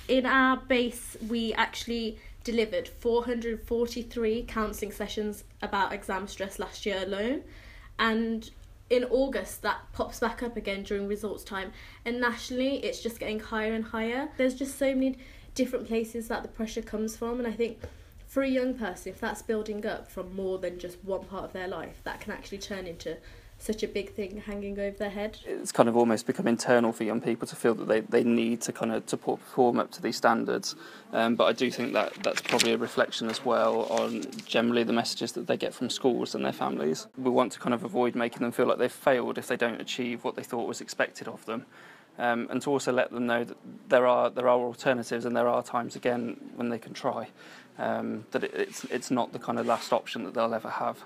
In our base, we actually delivered 443 counselling sessions about exam stress last year alone. And in August, that pops back up again during results time. And nationally, it's just getting higher and higher. There's just so many different places that the pressure comes from. And I think for a young person, if that's building up from more than just one part of their life, that can actually turn into such a big thing hanging over their head. It's kind of almost become internal for young people to feel that they need to kind of to perform up to these standards. But I do think that that's probably a reflection as well on generally the messages that they get from schools and their families. We want to kind of avoid making them feel like they've failed if they don't achieve what they thought was expected of them. And to also let them know that there are alternatives and there are times again when they can try. That it's not the kind of last option that they'll ever have.